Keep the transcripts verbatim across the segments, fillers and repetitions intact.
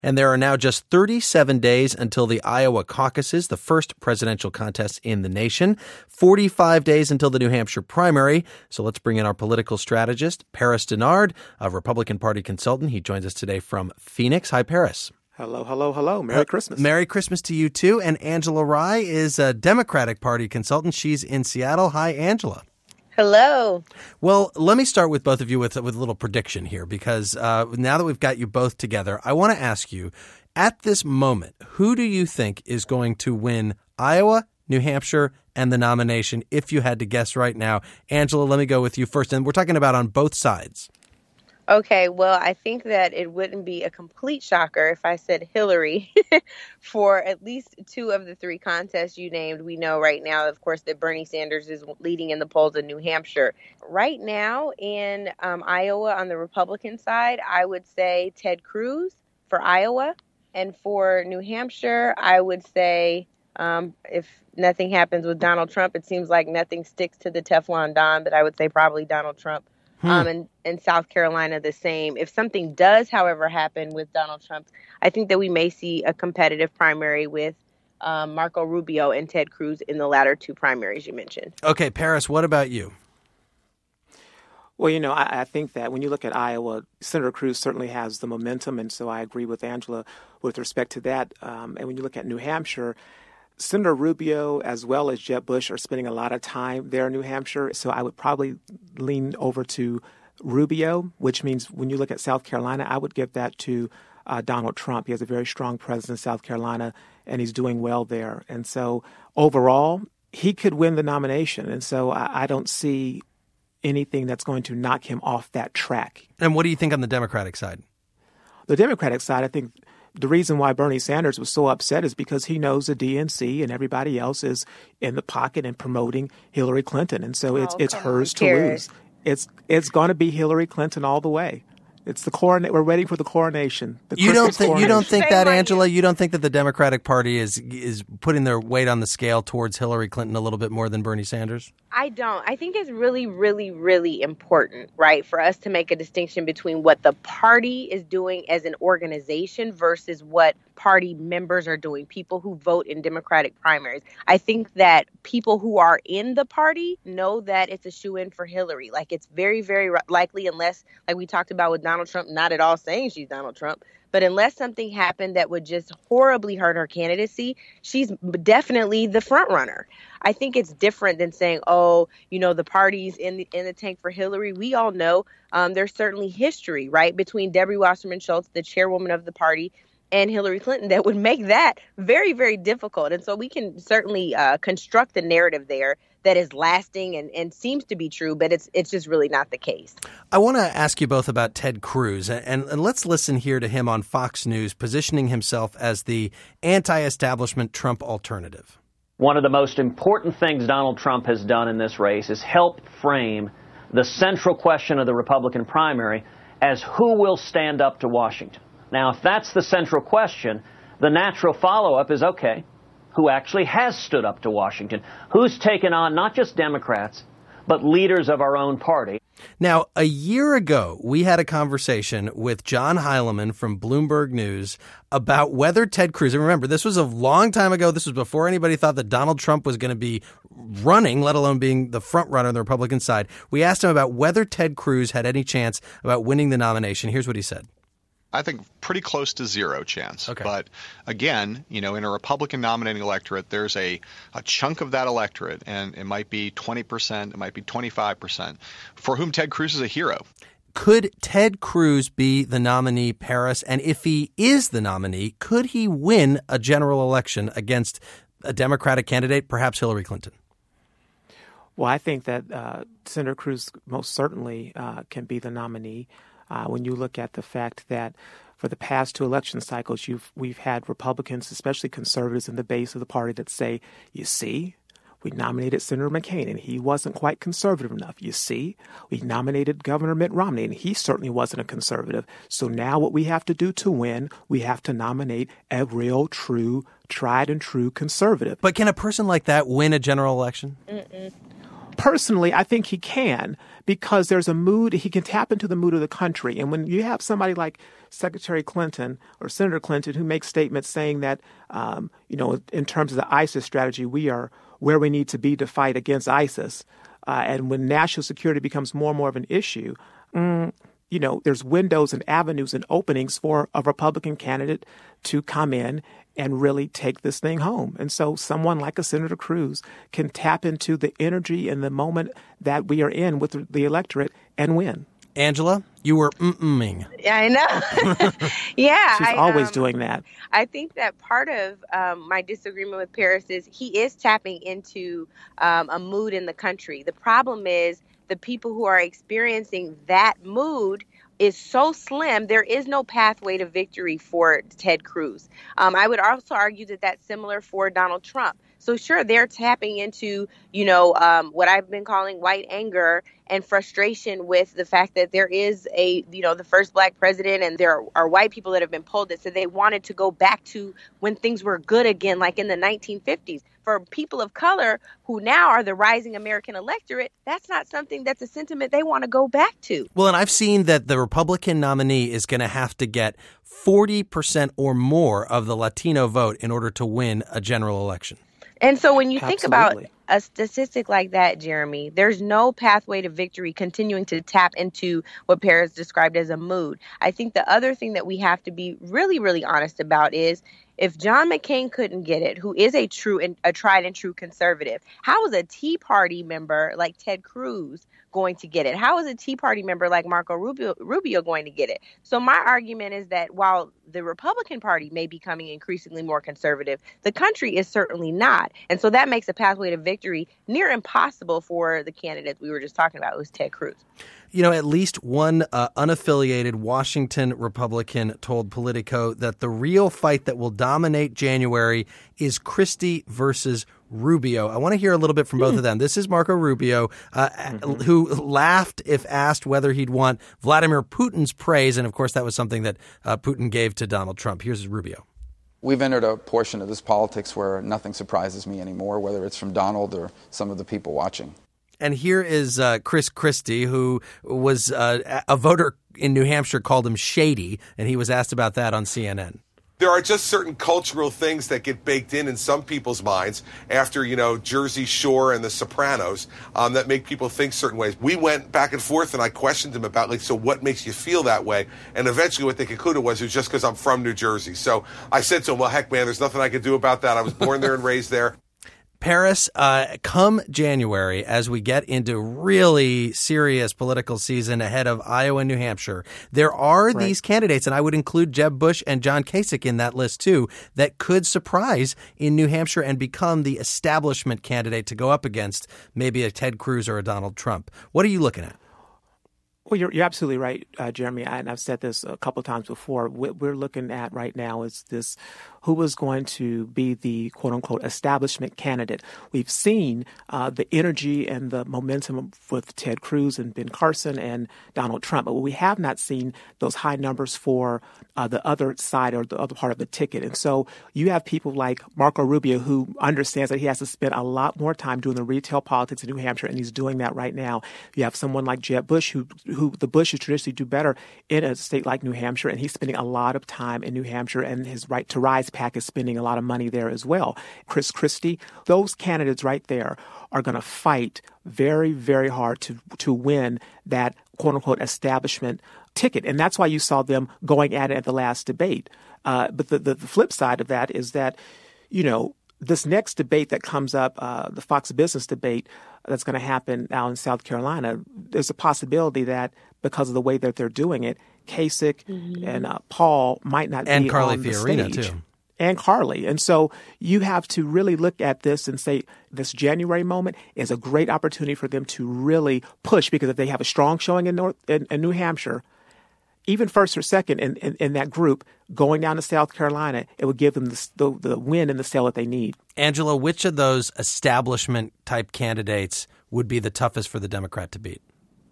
And there are now just thirty-seven days until the Iowa caucuses, the first presidential contest in the nation. forty-five days until the New Hampshire primary. So let's bring in our political strategist, Paris Dennard, a Republican Party consultant. He joins us today from Phoenix. Hi, Paris. Hello, hello, hello. Merry Christmas. Uh, Merry Christmas to you, too. And Angela Rye is a Democratic Party consultant. She's in Seattle. Hi, Angela. Hello. Well, let me start with both of you with, with a little prediction here, because uh, now that we've got you both together, I want to ask you, at this moment, who do you think is going to win Iowa, New Hampshire, and the nomination, if you had to guess right now? Angela, let me go with you first. And we're talking about on both sides. Okay, well, I think that it wouldn't be a complete shocker if I said Hillary for at least two of the three contests you named. We know right now, of course, that Bernie Sanders is leading in the polls in New Hampshire. Right now in um, Iowa on the Republican side, I would say Ted Cruz for Iowa. And for New Hampshire, I would say um, if nothing happens with Donald Trump, it seems like nothing sticks to the Teflon Don, but I would say probably Donald Trump. Hmm. Um, and, and South Carolina, the same. If something does, however, happen with Donald Trump, I think that we may see a competitive primary with um, Marco Rubio and Ted Cruz in the latter two primaries you mentioned. Okay, Paris, what about you? Well, you know, I, I think that when you look at Iowa, Senator Cruz certainly has the momentum, and so I agree with Angela with respect to that. Um, and when you look at New Hampshire, Senator Rubio as well as Jeb Bush are spending a lot of time there in New Hampshire. So I would probably lean over to Rubio, which means when you look at South Carolina, I would give that to uh, Donald Trump. He has a very strong presence in South Carolina, and he's doing well there. And so overall, he could win the nomination. And so I, I don't see anything that's going to knock him off that track. And what do you think on the Democratic side? The Democratic side, I think the reason why Bernie Sanders was so upset is because he knows the D N C and everybody else is in the pocket and promoting Hillary Clinton. And so it's oh, it's hers on, to lose. It's it's going to be Hillary Clinton all the way. It's the coron- We're waiting for the coronation. The you don't think coronation. you don't think that, Shame on Angela? you. You don't think that the Democratic Party is is putting their weight on the scale towards Hillary Clinton a little bit more than Bernie Sanders? I don't. I think it's really, really, really important, right, for us to make a distinction between what the party is doing as an organization versus what party members are doing, people who vote in Democratic primaries. I think that people who are in the party know that it's a shoo-in for Hillary. Like, it's very, very likely, unless, like we talked about with Donald Trump, not at all saying she's Donald Trump, but unless something happened that would just horribly hurt her candidacy, she's definitely the front runner. I think it's different than saying, oh, you know, the party's in the in the tank for Hillary. We all know um, there's certainly history, right, between Debbie Wasserman Schultz, the chairwoman of the party, and Hillary Clinton that would make that very, very difficult. And so we can certainly uh, construct the narrative there that is lasting and, and seems to be true, but it's it's just really not the case. I want to ask you both about Ted Cruz, and, and let's listen here to him on Fox News, positioning himself as the anti-establishment Trump alternative. One of the most important things Donald Trump has done in this race is help frame the central question of the Republican primary as who will stand up to Washington. Now, if that's the central question, the natural follow-up is, okay, who actually has stood up to Washington? Who's taken on not just Democrats, but leaders of our own party? Now, a year ago, we had a conversation with John Heilemann from Bloomberg News about whether Ted Cruz, and remember, this was a long time ago. This was before anybody thought that Donald Trump was going to be running, let alone being the front runner on the Republican side. We asked him about whether Ted Cruz had any chance about winning the nomination. Here's what he said. I think pretty close to zero chance. Okay. But again, you know, in a Republican nominating electorate, there's a, a chunk of that electorate, and it might be twenty percent, it might be twenty-five percent, for whom Ted Cruz is a hero. Could Ted Cruz be the nominee, Paris? And if he is the nominee, could he win a general election against a Democratic candidate, perhaps Hillary Clinton? Well, I think that uh, Senator Cruz most certainly uh, can be the nominee. Uh, when you look at the fact that for the past two election cycles, you've we've had Republicans, especially conservatives in the base of the party, that say, you see, we nominated Senator McCain and he wasn't quite conservative enough. You see, we nominated Governor Mitt Romney and he certainly wasn't a conservative. So now what we have to do to win, we have to nominate a real, true, tried and true conservative. But can a person like that win a general election? Mm-mm. Personally, I think he can, because there's a mood, he can tap into the mood of the country. And when you have somebody like Secretary Clinton or Senator Clinton who makes statements saying that, um, you know, in terms of the ISIS strategy, we are where we need to be to fight against ISIS. Uh, and when national security becomes more and more of an issue, mm, you know, there's windows and avenues and openings for a Republican candidate to come in and really take this thing home. And so someone like a Senator Cruz can tap into the energy and the moment that we are in with the electorate and win. Angela, you were mm-mming. Yeah, I know. yeah. She's I, always um, doing that. I think that part of um, my disagreement with Paris is he is tapping into um, a mood in the country. The problem is the people who are experiencing that mood is so slim, there is no pathway to victory for Ted Cruz. Um, I would also argue that that's similar for Donald Trump. So sure, they're tapping into, you know, um, what I've been calling white anger and frustration with the fact that there is a, you know, the first black president, and there are white people that have been polled that said they wanted to go back to when things were good again, like in the nineteen fifties. For people of color who now are the rising American electorate, that's not something that's a sentiment they want to go back to. Well, and I've seen that the Republican nominee is going to have to get forty percent or more of the Latino vote in order to win a general election. And so when you think Absolutely. about a statistic like that, Jeremy, there's no pathway to victory continuing to tap into what Paris described as a mood. I think the other thing that we have to be really, really honest about is if John McCain couldn't get it, who is a true and a tried and true conservative, how is a Tea Party member like Ted Cruz going to get it? How is a Tea Party member like Marco Rubio, Rubio going to get it? So my argument is that while the Republican Party may be becoming increasingly more conservative, the country is certainly not. And so that makes a pathway to victory near impossible for the candidate we were just talking about, who's Ted Cruz. You know, at least one uh, unaffiliated Washington Republican told Politico that the real fight that will dominate January is Christie versus Rubio. I want to hear a little bit from both mm. of them. This is Marco Rubio, uh, mm-hmm. who laughed if asked whether he'd want Vladimir Putin's praise. And, of course, that was something that uh, Putin gave to Donald Trump. Here's Rubio. We've entered a portion of this politics where nothing surprises me anymore, whether it's from Donald or some of the people watching. And here is uh, Chris Christie, who was uh, a voter in New Hampshire called him shady, and he was asked about that on C N N. There are just certain cultural things that get baked in in some people's minds after, you know, Jersey Shore and The Sopranos um, that make people think certain ways. We went back and forth, and I questioned him about, like, so what makes you feel that way? And eventually what they concluded was it was just because I'm from New Jersey. So I said to him, well, heck, man, there's nothing I can do about that. I was born there and raised there. Paris, uh, come January, as we get into really serious political season ahead of Iowa and New Hampshire, there are right. these candidates, and I would include Jeb Bush and John Kasich in that list too, that could surprise in New Hampshire and become the establishment candidate to go up against maybe a Ted Cruz or a Donald Trump. What are you looking at? Well, you're, you're absolutely right, uh, Jeremy. And I've said this a couple of times before. What we're looking at right now is this: who is going to be the quote unquote establishment candidate? We've seen uh, the energy and the momentum with Ted Cruz and Ben Carson and Donald Trump, but we have not seen those high numbers for uh, the other side or the other part of the ticket. And so you have people like Marco Rubio, who understands that he has to spend a lot more time doing the retail politics in New Hampshire, and he's doing that right now. You have someone like Jeb Bush, who who the Bushes traditionally do better in a state like New Hampshire, and he's spending a lot of time in New Hampshire, and his Right to Rise PAC is spending a lot of money there as well. Chris Christie, those candidates right there are going to fight very, very hard to to win that quote-unquote establishment ticket, and that's why you saw them going at it at the last debate. Uh, but the, the, the flip side of that is that, you know, this next debate that comes up, uh, the Fox Business debate that's going to happen now in South Carolina, there's a possibility that because of the way that they're doing it, Kasich mm-hmm. and uh, Paul might not and be Carly on the Fiorina stage. too. And Carly. And so you have to really look at this and say this January moment is a great opportunity for them to really push, because if they have a strong showing in, North, in, in New Hampshire, even first or second in, in, in that group, going down to South Carolina, it would give them the, the, the win and the sale that they need. Angela, which of those establishment-type candidates would be the toughest for the Democrat to beat?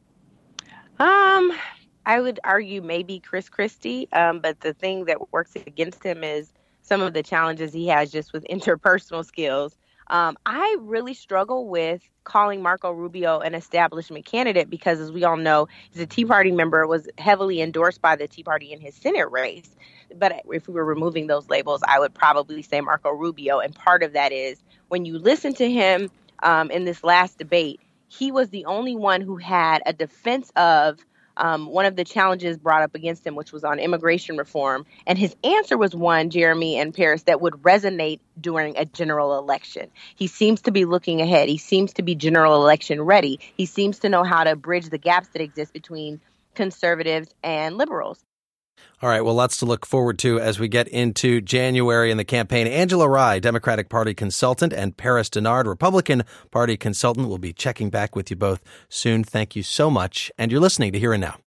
Um, I would argue maybe Chris Christie, um, but the thing that works against him is some of the challenges he has just with interpersonal skills. Um, I really struggle with calling Marco Rubio an establishment candidate because, as we all know, he's a Tea Party member, was heavily endorsed by the Tea Party in his Senate race. But if we were removing those labels, I would probably say Marco Rubio. And part of that is when you listen to him um, in this last debate, he was the only one who had a defense of Um, one of the challenges brought up against him, which was on immigration reform. And his answer was one, Jeremy and Paris, that would resonate during a general election. He seems to be looking ahead. He seems to be general election ready. He seems to know how to bridge the gaps that exist between conservatives and liberals. All right, well, lots to look forward to as we get into January in the campaign. Angela Rye, Democratic Party consultant, and Paris Dennard, Republican Party consultant, will be checking back with you both soon. Thank you so much. And you're listening to Here and Now.